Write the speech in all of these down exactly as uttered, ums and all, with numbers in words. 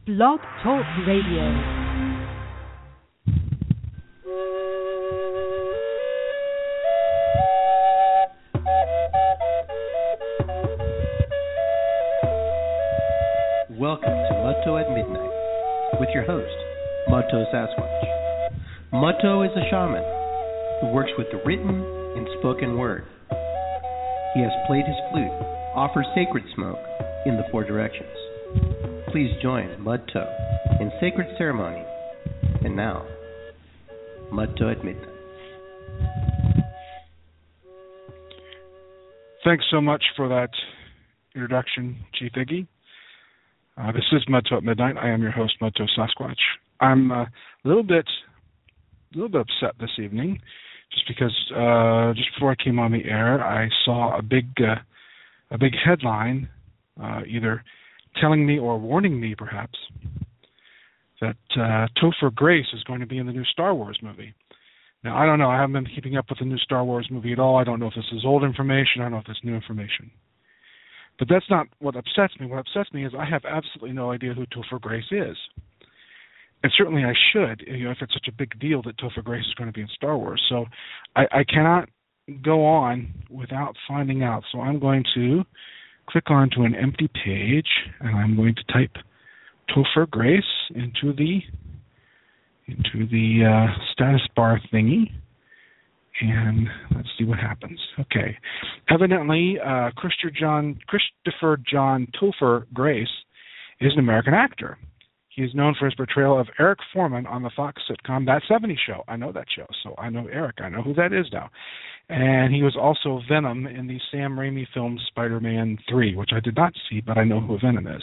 Blog Talk Radio. Welcome to Mutto at Midnight with your host, Mutto Sasquatch. Mutto is a shaman who works with the written and spoken word. He has played his flute, offers sacred smoke in the four directions. Please join Mutto in sacred ceremony. And now, Mutto at Midnight. Thanks so much for that introduction, Chief Iggy. Uh, this is Mutto at Midnight. I am your host, Mutto Sasquatch. I'm uh, a little bit, a little bit upset this evening, just because uh, just before I came on the air, I saw a big, uh, a big headline, uh, either telling me or warning me, perhaps, that uh, Topher Grace is going to be in the new Star Wars movie. Now, I don't know. I haven't been keeping up with the new Star Wars movie at all. I don't know if this is old information. I don't know if this is new information. But that's not what upsets me. What upsets me is I have absolutely no idea who Topher Grace is. And certainly I should, you know, if it's such a big deal that Topher Grace is going to be in Star Wars. So I, I cannot go on without finding out. So I'm going to click onto an empty page, and I'm going to type Topher Grace into the into the uh, status bar thingy. And let's see what happens. Okay. Evidently, uh, Christopher John, Christopher John Topher Grace is an American actor. He is known for his portrayal of Eric Foreman on the Fox sitcom That seventies Show. I know that show, so I know Eric. I know who that is now. And he was also Venom in the Sam Raimi film Spider-Man three, which I did not see, but I know who Venom is.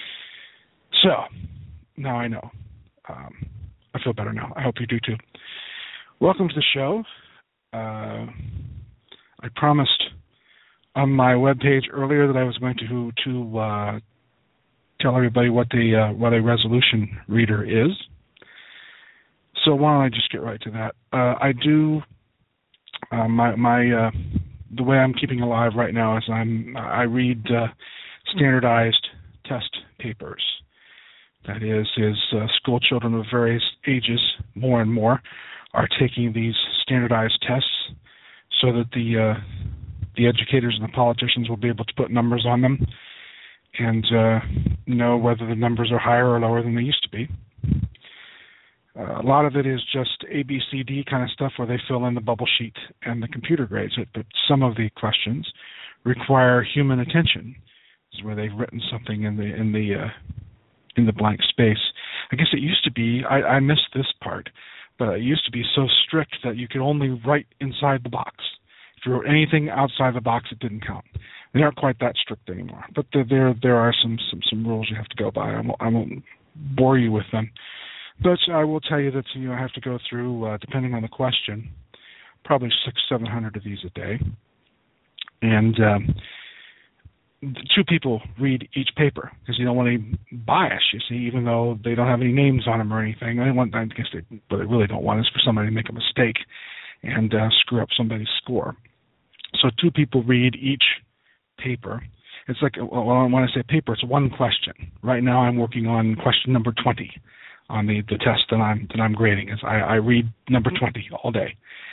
So, now I know. Um, I feel better now. I hope you do too. Welcome to the show. Uh, I promised on my webpage earlier that I was going to to uh, tell everybody what the uh, what a resolution reader is. So why don't I just get right to that? Uh, I do uh, my my uh, the way I'm keeping alive right now is I'm I read uh, standardized test papers. That is, is uh, school children of various ages, more and more, are taking these standardized tests so that the uh, the educators and the politicians will be able to put numbers on them and uh, know whether the numbers are higher or lower than they used to be. Uh, a lot of it is just A, B, C, D kind of stuff where they fill in the bubble sheet and the computer grades it, but some of the questions require human attention. This is where they've written something in the in the uh, in the blank space. I guess it used to be, I, I missed this part, but it used to be so strict that you could only write inside the box. If you wrote anything outside the box, it didn't count. They aren't quite that strict anymore, but there there, there are some, some, some rules you have to go by. I won't, I won't bore you with them, but I will tell you that you know, I have to go through, uh, depending on the question, probably six, seven hundred of these a day, and um, two people read each paper because you don't want any bias, you see, even though they don't have any names on them or anything. I want, I guess they, what they really don't want is for somebody to make a mistake and uh, screw up somebody's score. So two people read each paper. It's like, well, when I say paper, it's one question. Right now I'm working on question number twenty on the, the test that I'm that I'm grading. Is I, I read number twenty all day.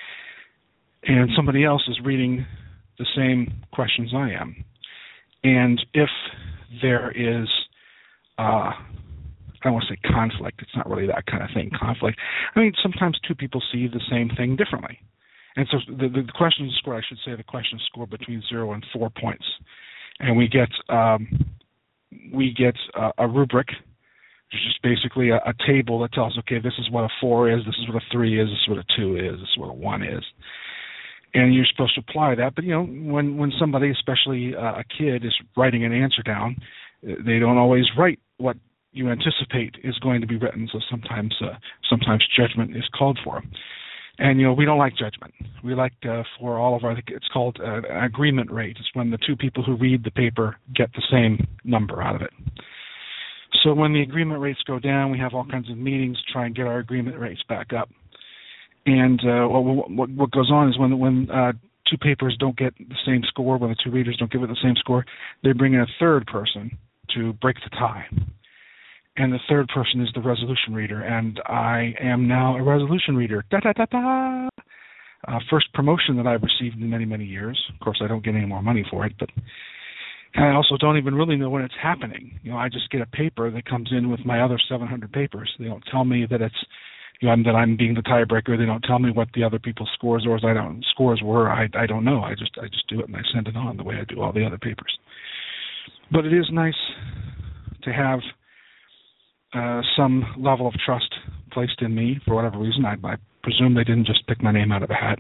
And somebody else is reading the same questions I am. And if there is, uh, I don't want to say conflict, it's not really that kind of thing, conflict. I mean, sometimes two people see the same thing differently. And so the, the question score, I should say, the question score between zero and four points. And we get um, we get a, a rubric, which is just basically a, a table that tells, okay, this is what a four is, this is what a three is, this is what a two is, this is what a one is. And you're supposed to apply that, but you know, when, when somebody, especially uh, a kid, is writing an answer down, they don't always write what you anticipate is going to be written. So sometimes, uh, sometimes judgment is called for. And you know, we don't like judgment. We like uh, for all of our, it's called uh, an agreement rate. It's when the two people who read the paper get the same number out of it. So when the agreement rates go down, we have all kinds of meetings to try and get our agreement rates back up. And uh, what, what, what goes on is when when uh, two papers don't get the same score, when the two readers don't give it the same score, they bring in a third person to break the tie. and the third person is the resolution reader, and I am now a resolution reader. Da da da da. Uh, first promotion that I've received in many, many years. Of course, I don't get any more money for it, but and I also don't even really know when it's happening. You know, I just get a paper that comes in with my other seven hundred papers. They don't tell me that it's, you know, I'm, that I'm being the tiebreaker. They don't tell me what the other people's scores or I don't scores were. I I don't know. I just I just do it and I send it on the way I do all the other papers. But it is nice to have uh, some level of trust placed in me for whatever reason. I, I presume they didn't just pick my name out of a hat.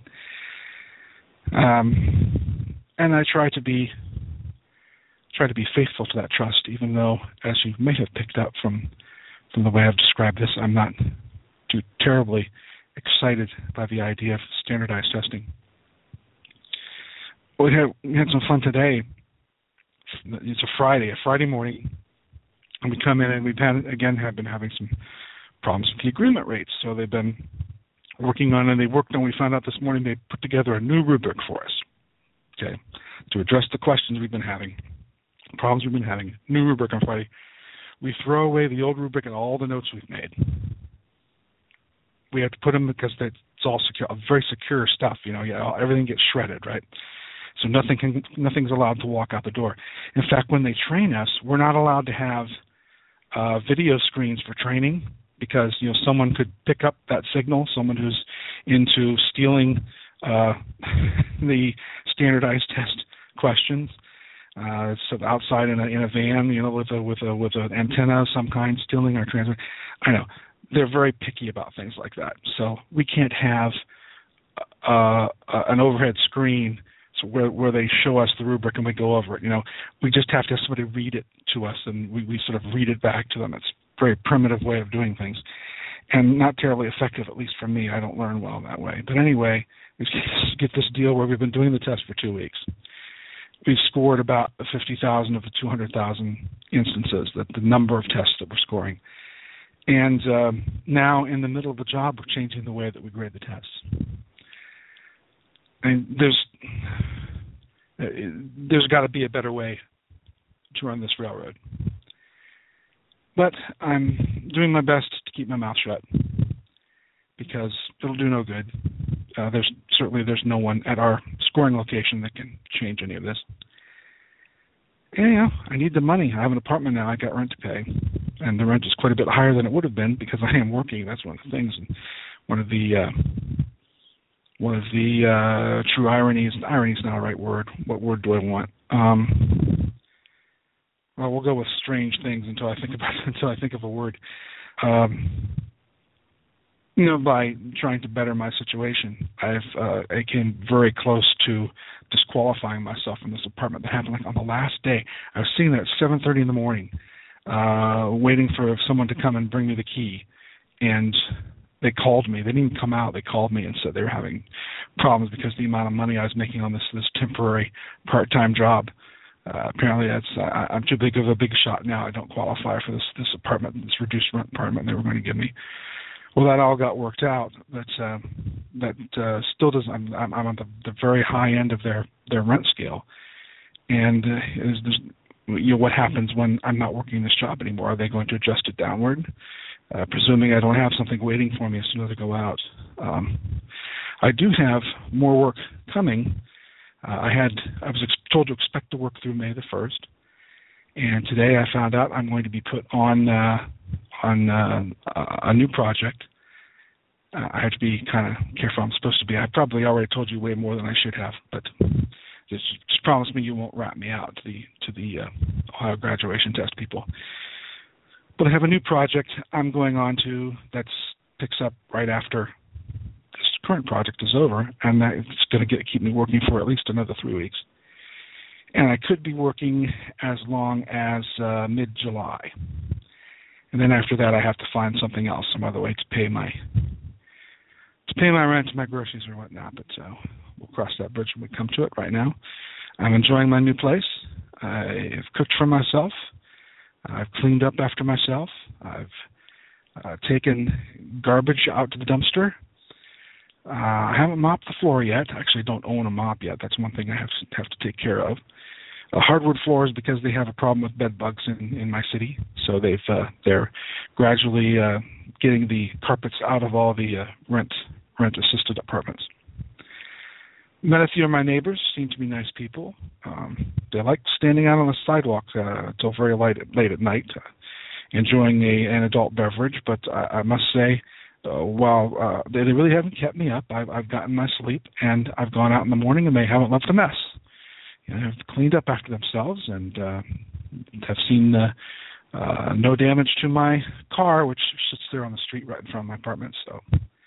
Um, and I try to be try to be faithful to that trust, even though, as you may have picked up from from the way I've described this, I'm not too terribly excited by the idea of standardized testing. We had, we had some fun today. It's a Friday, a Friday morning, and we come in and we've had, again, have been having some problems with the agreement rates. So they've been working on, and they worked on, we found out this morning they put together a new rubric for us, okay, to address the questions we've been having, problems we've been having. New rubric on Friday. We throw away the old rubric and all the notes we've made. We have to put them because it's all secure, very secure stuff. You know, yeah, everything gets shredded, right? So nothing can, nothing's allowed to walk out the door. In fact, when they train us, we're not allowed to have uh, video screens for training because, you know, someone could pick up that signal, someone who's into stealing uh, the standardized test questions. Uh, so outside in a in a van, you know, with a with a with an antenna of some kind, stealing our transmitter. I know they're very picky about things like that. So we can't have uh, an overhead screen so where where they show us the rubric and we go over it. You know, we just have to have somebody read it to us and we, we sort of read it back to them. It's a very primitive way of doing things, and not terribly effective, at least for me. I don't learn well that way. But anyway, we get this deal where we've been doing the test for two weeks. We've scored about fifty thousand of the two hundred thousand instances, that the number of tests that we're scoring. And um, now, in the middle of the job, we're changing the way that we grade the tests. And there's there's got to be a better way to run this railroad. But I'm doing my best to keep my mouth shut because it'll do no good. Uh, there's certainly there's no one at our scoring location that can change any of this. And, you know, I need the money. I have an apartment now. I got rent to pay, and the rent is quite a bit higher than it would have been because I am working. That's one of the things. And one of the uh, one of the uh, true ironies. Irony is not a right word. What word do I want? Um, well, we'll go with strange things until I think about until I think of a word. Um, You know, by trying to better my situation, I've uh, I came very close to disqualifying myself from this apartment. That happened like on the last day. I was sitting there at seven thirty in the morning, uh, waiting for someone to come and bring me the key, and they called me. They didn't even come out. They called me and said they were having problems because of the amount of money I was making on this this temporary part-time job. Uh, apparently, that's I, I'm too big of a big shot now. I don't qualify for this this apartment, this reduced rent apartment they were going to give me. Well, that all got worked out. But uh, that uh, still doesn't. I'm, I'm on the, the very high end of their, their rent scale, and uh, is there's, you know, what happens when I'm not working this job anymore? Are they going to adjust it downward? Uh, presuming I don't have something waiting for me as soon as I go out. Um, I do have more work coming. Uh, I had I was ex- told to expect to work through May the first, and today I found out I'm going to be put on. Uh, on uh, a new project. Uh, I have to be kind of careful. I'm supposed to be. I probably already told you way more than I should have, but just, just promise me you won't rat me out to the to the uh, Ohio graduation test people. But I have a new project I'm going on to that picks up right after this current project is over, and that it's going to get keep me working for at least another three weeks. And I could be working as long as uh, mid-July. And then after that, I have to find something else, some other way to pay my to pay my rent, my groceries, or whatnot. But uh, we'll cross that bridge when we come to it. Right now, I'm enjoying my new place. I've cooked for myself. I've cleaned up after myself. I've uh, taken garbage out to the dumpster. Uh, I haven't mopped the floor yet. Actually, I don't own a mop yet. That's one thing I have to, have to take care of. uh, hardwood floors because they have a problem with bed bugs in, in my city. So they've uh, they're gradually uh, getting the carpets out of all the uh, rent rent assisted apartments. Met a few of my neighbors, seem to be nice people. Um, they like standing out on the sidewalk uh, until very late, late at night, uh, enjoying a, an adult beverage. But I, I must say, uh, while uh, they, they really haven't kept me up, I've, I've gotten my sleep, and I've gone out in the morning, and they haven't left a mess. You know, they've cleaned up after themselves, and uh, have seen uh, uh, no damage to my car, which sits there on the street right in front of my apartment. So.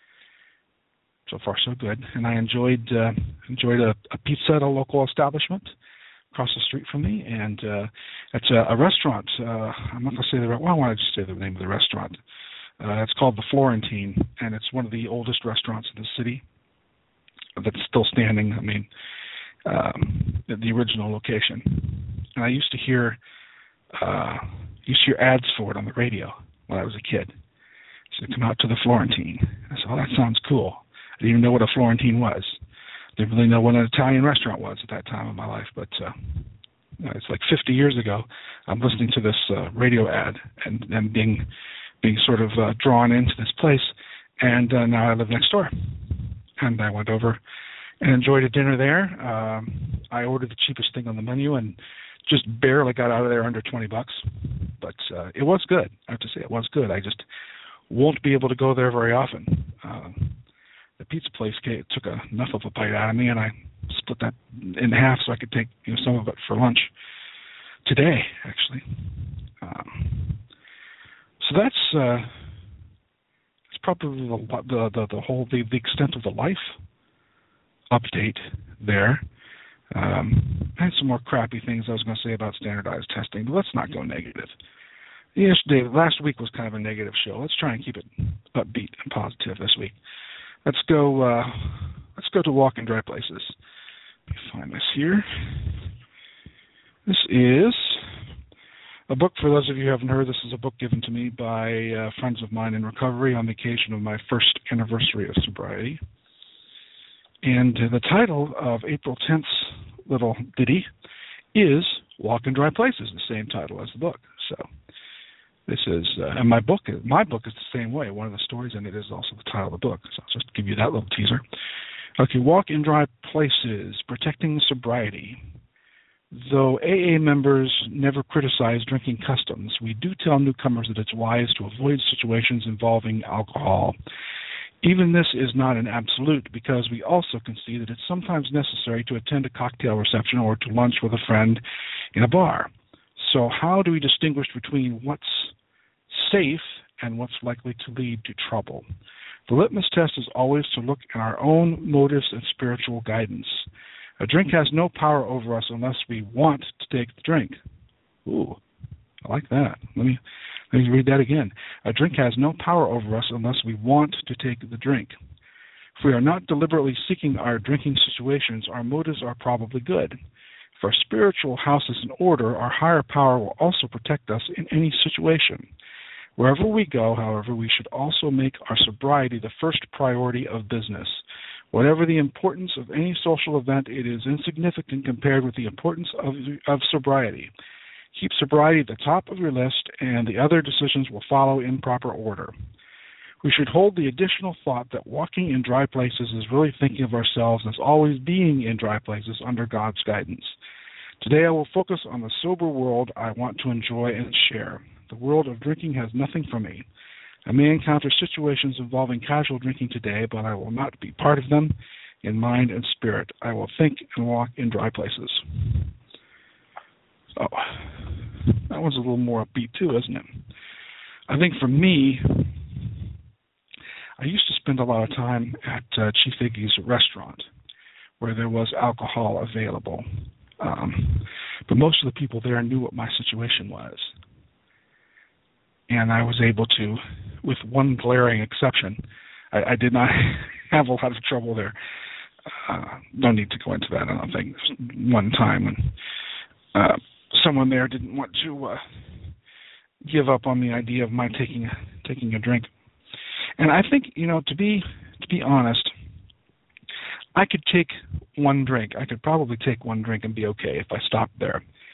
So far, so good. And I enjoyed uh, enjoyed a, a pizza at a local establishment across the street from me, and uh, it's a, a restaurant. Uh, I'm not going to say the well, I want to just say the name of the restaurant. Uh, it's called the Florentine, and it's one of the oldest restaurants in the city that's still standing. I mean, um, the, the original location. And I used to hear uh, used to hear ads for it on the radio when I was a kid. So come out to the Florentine. I said, "Oh, that sounds cool." I didn't even know what a Florentine was. Didn't really know what an Italian restaurant was at that time of my life. But uh, it's like fifty years ago. I'm listening to this uh, radio ad and, and being being sort of uh, drawn into this place. And uh, now I live next door. And I went over and enjoyed a dinner there. Um, I ordered the cheapest thing on the menu and just barely got out of there under twenty bucks. But uh, it was good. I have to say it was good. I just won't be able to go there very often. Um, The pizza place took a, enough of a bite out of me, and I split that in half so I could take you know, some of it for lunch today, actually. Um, so that's uh, that's probably the the, the, the whole the, the extent of the life update there. Um, I had some more crappy things I was going to say about standardized testing, but let's not go negative. Yesterday, last week was kind of a negative show. Let's try and keep it upbeat and positive this week. Let's go. Uh, let's go to Walk in Dry Places. Let me find this here. This is a book. For those of you who haven't heard, this is a book given to me by uh, friends of mine in recovery on the occasion of my first anniversary of sobriety. And uh, the title of April tenth's little ditty is "Walk in Dry Places," the same title as the book. So. This is, uh, and my book, my book is the same way. One of the stories in it is also the title of the book. So I'll just give you that little teaser. Okay, Walk in Dry Places, Protecting Sobriety. Though A A members never criticize drinking customs, we do tell newcomers that it's wise to avoid situations involving alcohol. Even this is not an absolute, because we also can see that it's sometimes necessary to attend a cocktail reception or to lunch with a friend in a bar. So how do we distinguish between what's safe and what's likely to lead to trouble? The litmus test is always to look at our own motives and spiritual guidance. A drink has no power over us unless we want to take the drink. Ooh, I like that. Let me, let me read that again. A drink has no power over us unless we want to take the drink. If we are not deliberately seeking our drinking situations, our motives are probably good. If our spiritual house is in order, our higher power will also protect us in any situation. Wherever we go, however, we should also make our sobriety the first priority of business. Whatever the importance of any social event, it is insignificant compared with the importance of, of sobriety. Keep sobriety at the top of your list, and the other decisions will follow in proper order. We should hold the additional thought that walking in dry places is really thinking of ourselves as always being in dry places under God's guidance. Today I will focus on the sober world I want to enjoy and share. The world of drinking has nothing for me. I may encounter situations involving casual drinking today, but I will not be part of them in mind and spirit. I will think and walk in dry places. So, that one's a little more upbeat too, isn't it? I think for me, I used to spend a lot of time at uh, Chief Iggy's restaurant where there was alcohol available. Um, but most of the people there knew what my situation was. And I was able to, with one glaring exception, I, I did not have a lot of trouble there. Uh, no need to go into that, I don't think. One time when uh, someone there didn't want to uh, give up on the idea of my taking taking a drink. And I think, you know, to be to be honest, I could take one drink. I could probably take one drink and be okay if I stopped there.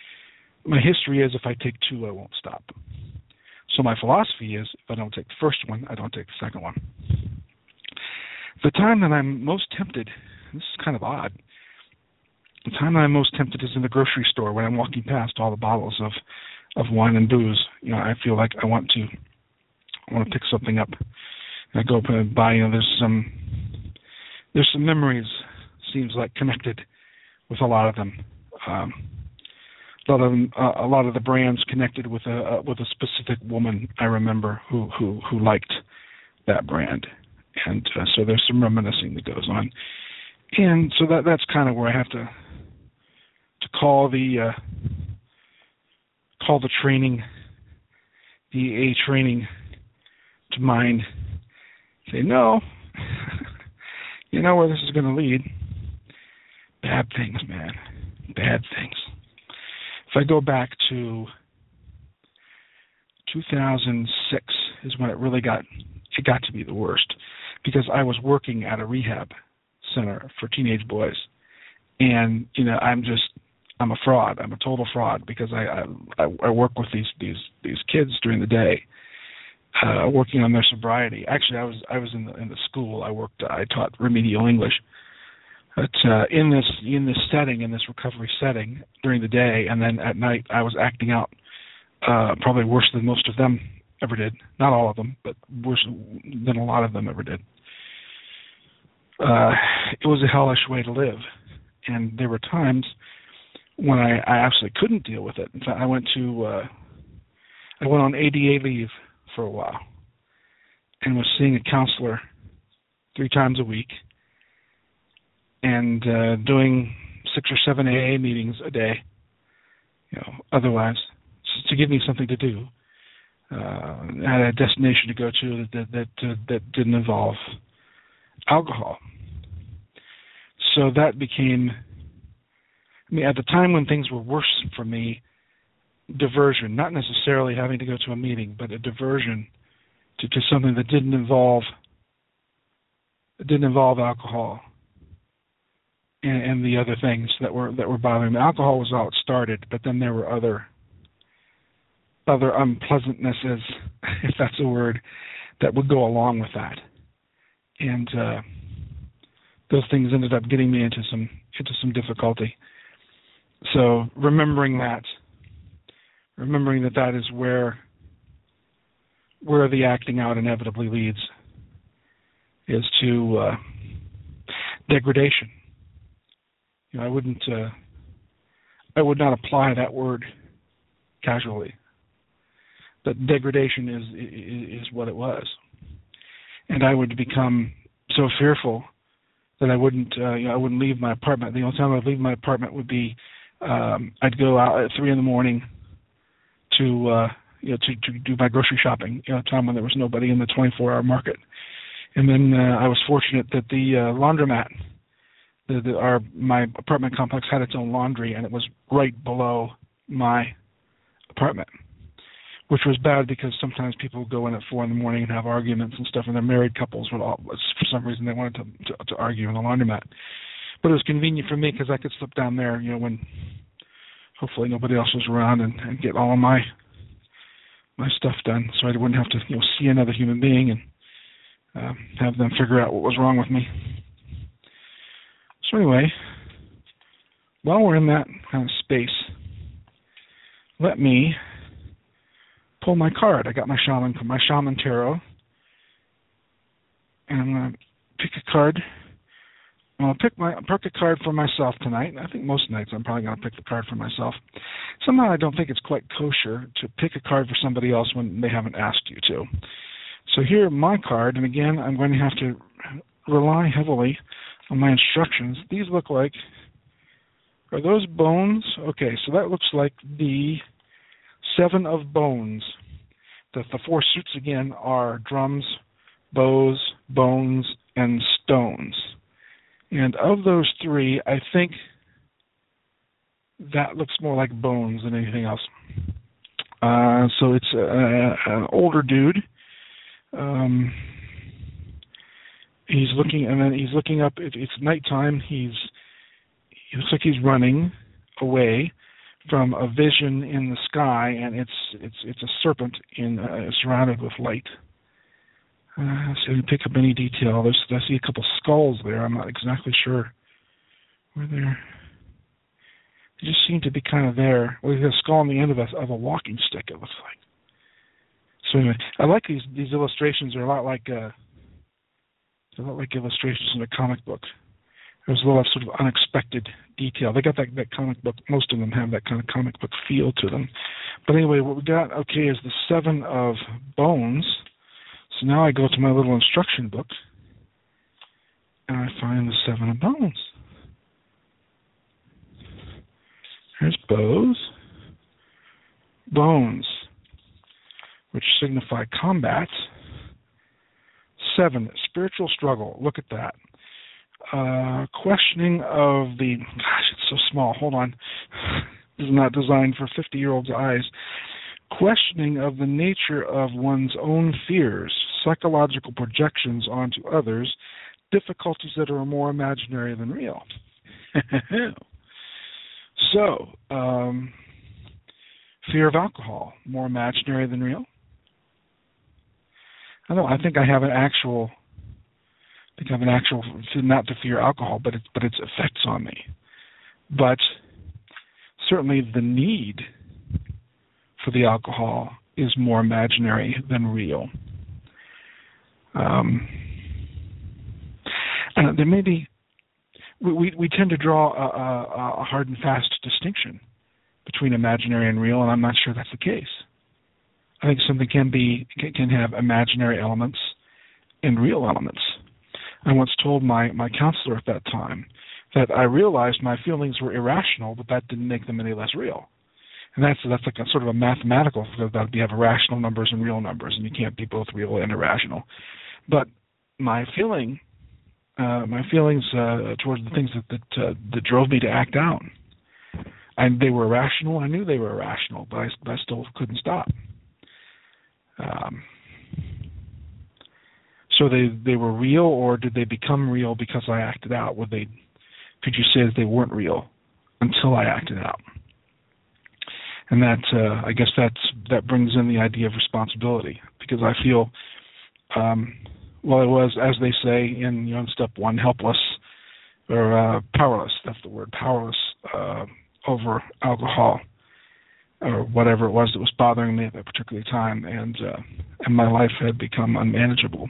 my history is if I take two, I won't stop. So my philosophy is if I don't take the first one, I don't take the second one. The time that I'm most tempted, this is kind of odd, the time that I'm most tempted is in the grocery store when I'm walking past all the bottles of, of wine and booze. You know, I feel like I want to I want to pick something up. And I go up and buy, you know, there's some there's some memories, seems like, connected with a lot of them. Um, a lot of them, uh, a lot of the brands connected with a uh, with a specific woman I remember who who, who liked that brand, and uh, so there's some reminiscing that goes on, and so that that's kind of where I have to to call the uh, call the training, the A training, to mind. Say no. You know where this is going to lead. Bad things, man. Bad things. If I go back to two thousand six is when it really got, it got to be the worst, because I was working at a rehab center for teenage boys, and you know I'm just I'm a fraud. I'm a total fraud because I I, I work with these these these kids during the day, uh, working on their sobriety. Actually, I was I was in the in the school. I worked. I taught remedial English. But uh, in this in this setting, in this recovery setting, during the day, and then at night, I was acting out uh, probably worse than most of them ever did. Not all of them, but worse than a lot of them ever did. Uh, it was a hellish way to live, and there were times when I, I absolutely couldn't deal with it. In fact, I went to uh, I went on A D A leave for a while, and was seeing a counselor three times a week, and uh, doing six or seven A A meetings a day, you know, otherwise, to give me something to do. Uh, I had a destination to go to that that uh, that didn't involve alcohol. So that became, I mean, at the time when things were worse for me, diversion, not necessarily having to go to a meeting, but a diversion to, to something that didn't involve it didn't involve alcohol. And, and the other things that were that were bothering me. Alcohol was how it started, but then there were other other unpleasantnesses, if that's a word, that would go along with that. And uh, those things ended up getting me into some into some difficulty. So remembering that, remembering that that is where where the acting out inevitably leads, is to uh, degradation. You know, I wouldn't, uh, I would not apply that word casually. But degradation is, is is what it was, and I would become so fearful that I wouldn't, uh, you know, I wouldn't leave my apartment. The only time I'd leave my apartment would be um, I'd go out at three in the morning to, uh, you know, to, to do my grocery shopping. You know, a time when there was nobody in the twenty-four hour market, and then uh, I was fortunate that the uh, laundromat. The, the, our my apartment complex had its own laundry, and it was right below my apartment, which was bad because sometimes people would go in at four in the morning and have arguments and stuff, and their married couples would all, for some reason, they wanted to, to, to argue in the laundromat. But it was convenient for me because I could slip down there, you know, when hopefully nobody else was around, and, and get all of my my stuff done, so I wouldn't have to, you know, see another human being and uh, have them figure out what was wrong with me. So anyway, while we're in that kind of space, let me pull my card. I got my shaman, my shaman tarot, and I'm going to pick a card. I'm going to pick my pick a card for myself tonight. I think most nights I'm probably going to pick the card for myself. Somehow I don't think it's quite kosher to pick a card for somebody else when they haven't asked you to. So here, my card, and again, I'm going to have to rely heavily on my instructions. These look like, are those bones? Okay, so that looks like the seven of bones. The, the four suits again are drums, bows, bones, and stones. And of those three, I think that looks more like bones than anything else. Uh, so it's a, an older dude. Um, He's looking, and then he's looking up. It, it's nighttime. He's he looks like he's running away from a vision in the sky, and it's it's it's a serpent in uh, surrounded with light. Uh, so you pick up any detail. There's I see a couple skulls there. I'm not exactly sure where they're. They just seem to be kind of there. Well, there's a skull on the end of a of a walking stick. It looks like. So anyway, I like these these illustrations. They're a lot like uh, they're a lot like illustrations in a comic book. There's a lot of sort of unexpected detail. They got that, that comic book. Most of them have that kind of comic book feel to them. But anyway, what we got, okay, is the seven of bones. So now I go to my little instruction book, and I find the seven of bones. There's bows, bones, which signify combat. Seven, spiritual struggle. Look at that. Uh, questioning of the, gosh, it's so small. Hold on. This is not designed for fifty-year-olds' eyes. Questioning of the nature of one's own fears, psychological projections onto others, difficulties that are more imaginary than real. So, um, fear of alcohol, more imaginary than real. I don't know. I think I have an actual. I think I have an actual, not to fear alcohol, but it's but its effects on me. But certainly the need for the alcohol is more imaginary than real. Um, and there may be, we we tend to draw a, a, a hard and fast distinction between imaginary and real, and I'm not sure that's the case. I think something can be can have imaginary elements and real elements. I once told my, my counselor at that time that I realized my feelings were irrational, but that didn't make them any less real. And that's that's like a sort of a mathematical, that you have irrational numbers and real numbers, and you can't be both real and irrational. But my feeling, uh, my feelings uh, towards the things that that, uh, that drove me to act out, and they were irrational. I knew they were irrational, but I, but I still couldn't stop. Um, So they, they were real, or did they become real because I acted out? Would they? Could you say that they weren't real until I acted out? And that uh, I guess that's that brings in the idea of responsibility, because I feel, um, well, I was, as they say in you know step one, helpless or uh, powerless. That's the word, powerless uh, over alcohol or whatever it was that was bothering me at that particular time, and uh, and my life had become unmanageable.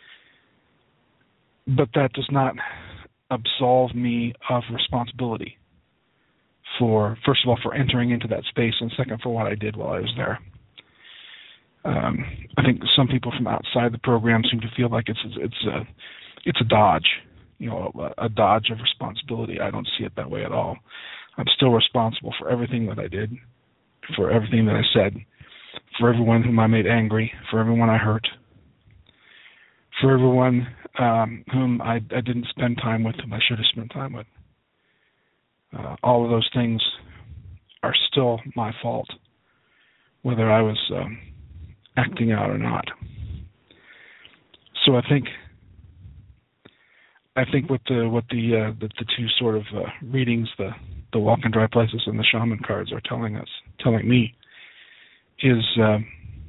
But that does not absolve me of responsibility for, first of all, for entering into that space, and second, for what I did while I was there. Um, I think some people from outside the program seem to feel like it's it's a it's a dodge, you know, a, a dodge of responsibility. I don't see it that way at all. I'm still responsible for everything that I did, for everything that I said, for everyone whom I made angry, for everyone I hurt, for everyone um, whom I, I didn't spend time with, whom I should have spent time with. Uh, all of those things are still my fault, whether I was um, acting out or not. So I think, I think what the what the uh, the, the two sort of uh, readings, the the Walk in Dry Places and the Shaman cards, are telling us, telling me, is. Uh,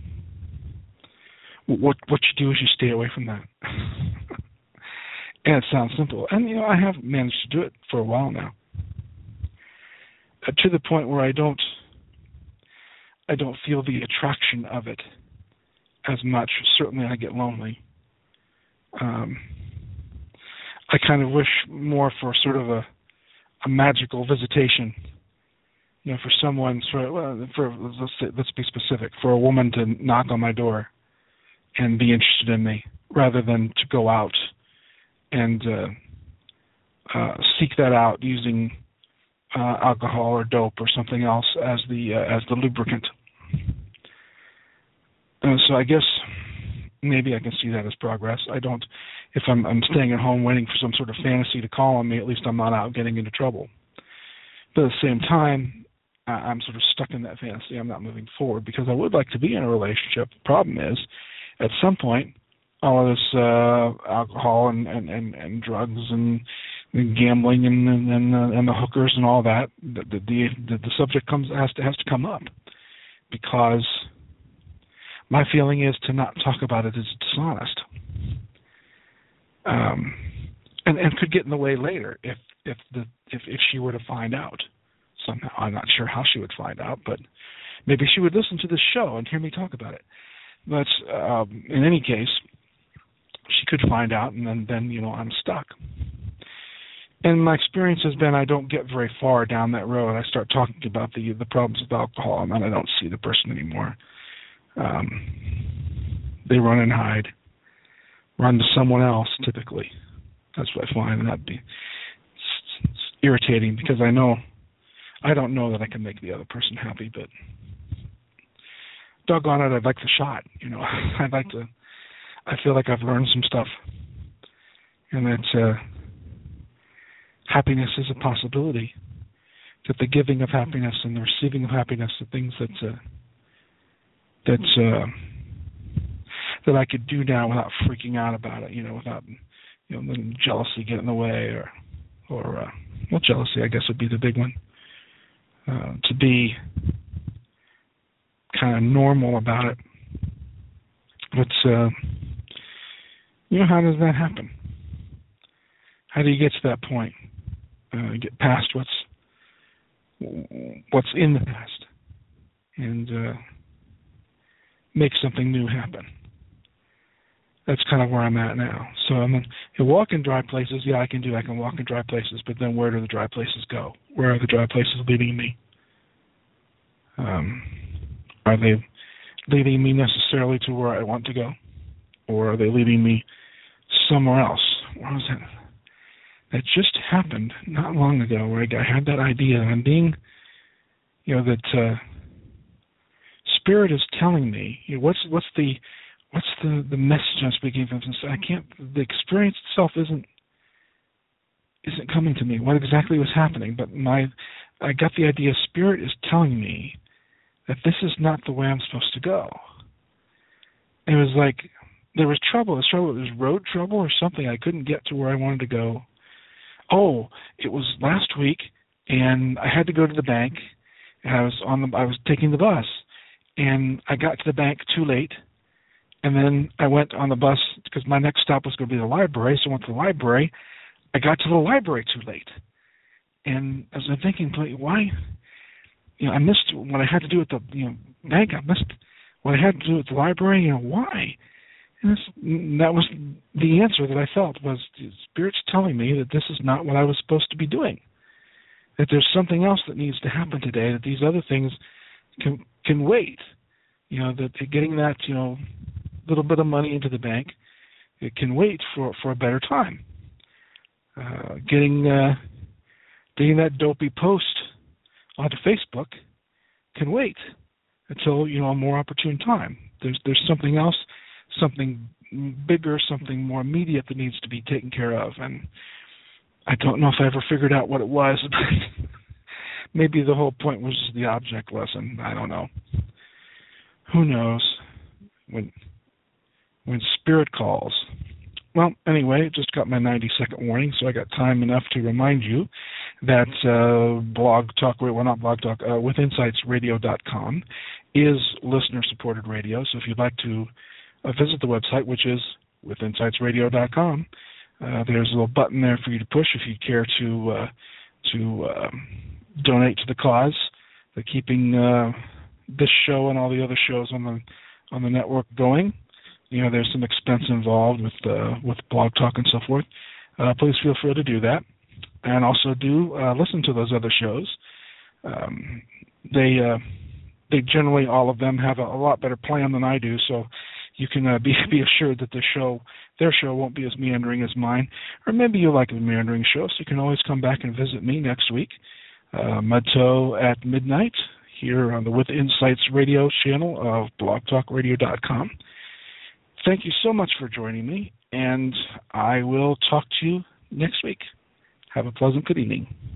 What what you do is you stay away from that. And it sounds simple. And, you know, I have managed to do it for a while now. Uh, to the point where I don't I don't feel the attraction of it as much. Certainly I get lonely. Um, I kind of wish more for sort of a, a magical visitation. You know, for someone, for, well, for let's, say, let's be specific, for a woman to knock on my door and be interested in me, rather than to go out and uh, uh, seek that out using uh, alcohol or dope or something else as the uh, as the lubricant. Uh, so I guess maybe I can see that as progress. I don't. If I'm, I'm staying at home waiting for some sort of fantasy to call on me, at least I'm not out getting into trouble. But at the same time, I'm sort of stuck in that fantasy. I'm not moving forward because I would like to be in a relationship. The problem is, at some point, all of this uh, alcohol and, and, and, and drugs and the gambling and and and the, and the hookers and all that, the the, the the subject comes has to has to come up, because my feeling is to not talk about it is dishonest, um, and and could get in the way later if if the if if she were to find out somehow. I'm not sure how she would find out, but maybe she would listen to this show and hear me talk about it. But um, in any case, she could find out, and then, then you know I'm stuck. And my experience has been I don't get very far down that road. I start talking about the the problems with alcohol, and then I don't see the person anymore. Um, they run and hide, run to someone else typically. That's what I find, and that'd be it's, it's irritating because I know I don't know that I can make the other person happy, but doggone it, I'd like the shot. You know, I'd like to. I feel like I've learned some stuff, and that uh, happiness is a possibility. That the giving of happiness and the receiving of happiness are things that uh, that uh, that I could do now without freaking out about it. You know, without you know letting jealousy get in the way, or or uh, well, jealousy I guess would be the big one. Uh, to be kind of normal about it. But uh, you know, how does that happen? How do you get to that point? Uh, get past what's what's in the past and uh, make something new happen. That's kind of where I'm at now. So I'm in, you walk in dry places. Yeah, I can do. I can walk in dry places. But then, where do the dry places go? Where are the dry places leading me? Um, are they leading me necessarily to where I want to go, or are they leading me somewhere else? Where was that? That just happened not long ago, where I had that idea, and I'm being, you know, that uh, Spirit is telling me, you know, what's what's the what's the, the message I'm speaking from? I can't. The experience itself isn't isn't coming to me. What exactly was happening? But my, I got the idea. Spirit is telling me that this is not the way I'm supposed to go. It was like there was trouble. There was trouble. It was road trouble or something. I couldn't get to where I wanted to go. Oh, it was last week, and I had to go to the bank. And I was on the. I was taking the bus, and I got to the bank too late. And then I went on the bus because my next stop was going to be the library. So I went to the library. I got to the library too late, and I was thinking, why? You know, I missed what I had to do at the you know bank. I missed what I had to do at the library. You know, why? And this, that was the answer that I felt was the Spirit's telling me that this is not what I was supposed to be doing. That there's something else that needs to happen today. That these other things can can wait. You know, that getting that you know little bit of money into the bank, it can wait for, for a better time. Uh, getting uh, getting that dopey post onto Facebook can wait until you know a more opportune time. There's there's something else, something bigger, something more immediate that needs to be taken care of, and I don't know if I ever figured out what it was. Maybe the whole point was just the object lesson. I don't know. Who knows? When when Spirit calls. Well, anyway, just got my ninety second warning, so I got time enough to remind you that uh, Blog Talk, well, not Blog Talk, uh, with insights radio dot com is listener-supported radio. So if you'd like to uh, visit the website, which is with insights radio dot com, uh, there's a little button there for you to push if you care to uh, to um, donate to the cause, the keeping uh, this show and all the other shows on the on the network going. You know, there's some expense involved with uh, with Blog Talk and so forth. Uh, please feel free to do that, and also do uh, listen to those other shows. Um, they uh, they generally all of them have a, a lot better plan than I do, so you can uh, be be assured that their show their show won't be as meandering as mine. Or maybe you like a meandering show, so you can always come back and visit me next week, uh, Mudto at midnight here on the With Insights radio channel of blog talk radio dot com. Thank you so much for joining me, and I will talk to you next week. Have a pleasant good evening.